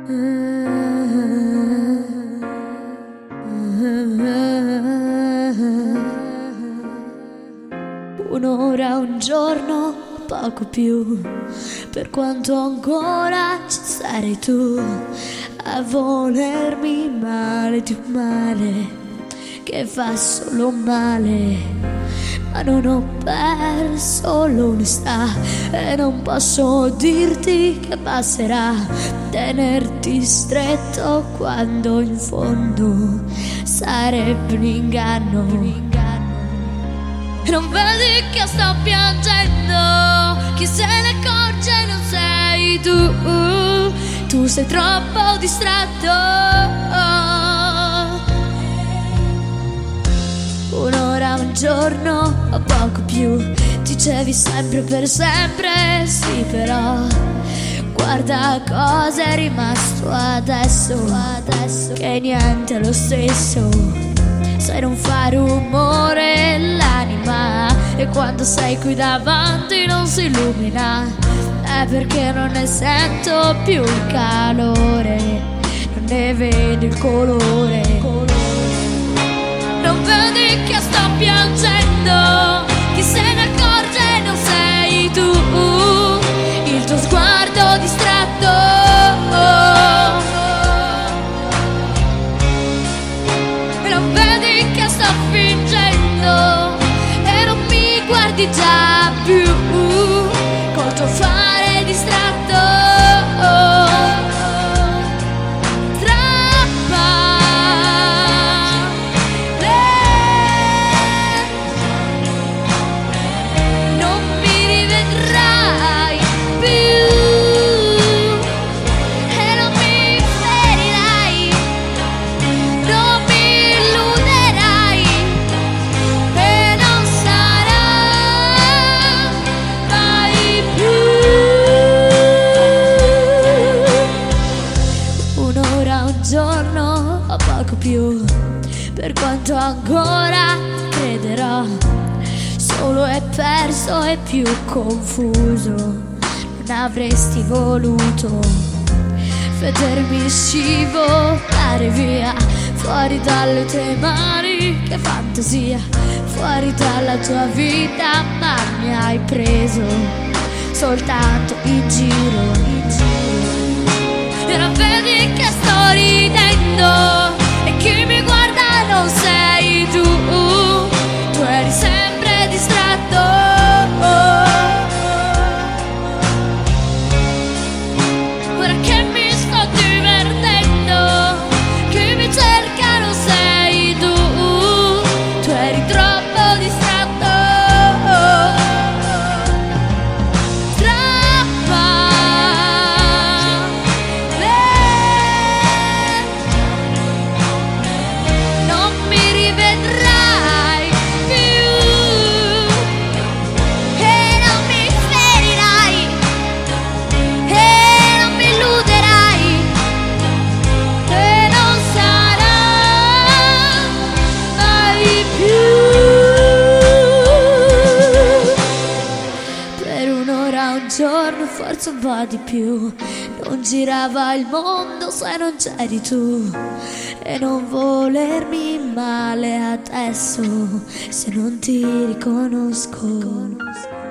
Un'ora, un giorno, poco più, per quanto ancora ci sarai tu a volermi male di un male che fa solo male. Ma non ho perso l'onestà e non posso dirti che basterà tenerti stretto quando in fondo sarebbe un inganno. Non vedi che sto piangendo? Chi se ne accorge non sei tu. Tu sei troppo distratto. Un'ora, un giorno o poco più, dicevi sempre per sempre, sì però guarda cosa è rimasto adesso, che niente è lo stesso. Sai non fa rumore l'anima e quando sei qui davanti non si illumina, è perché non ne sento più il calore, non ne vedo il colore. Non vedi che sto piangendo? Chi se ne accorge non sei tu, il tuo sguardo distratto. Non vedi che sto fingendo e non mi guardi già più col tuo fare distratto. Giorno o poco più, per quanto ancora crederò, solo è perso e più confuso. Non avresti voluto vedermi scivolare via, fuori dalle tue mani, che fantasia, fuori dalla tua vita, ma mi hai preso soltanto in giro. E non vedi che sto ridendo e chi mi guarda non sei tu, tu eri sempre distratto. Ora che mi sto divertendo, chi mi cerca non sei tu, tu eri troppo distratto. Un giorno, forse un po' di più, non girava il mondo se non c'eri tu, e non volermi male adesso se non ti riconosco.